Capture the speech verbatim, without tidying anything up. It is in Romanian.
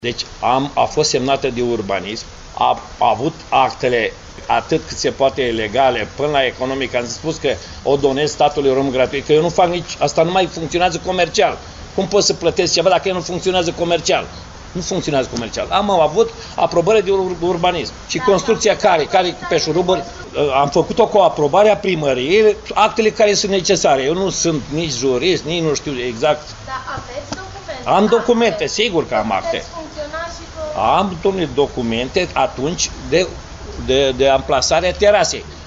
Deci am, a fost semnată de urbanism, a, a avut actele atât cât se poate legale, până la economic. Am spus că o donez statului român gratuit, că eu nu fac nici, asta nu mai funcționează comercial. Cum poți să plătesc ceva dacă el nu funcționează comercial? Nu funcționează comercial. Am avut aprobare de urbanism. Și construcția care, care pe șuruburi, am făcut-o cu aprobarea primăriei, actele care sunt necesare. Eu nu sunt nici jurist, nici nu știu exact. Dar aveți documente? Am documente, sigur că am acte. Și am, domnule, documente atunci de, de, de amplasarea terasei.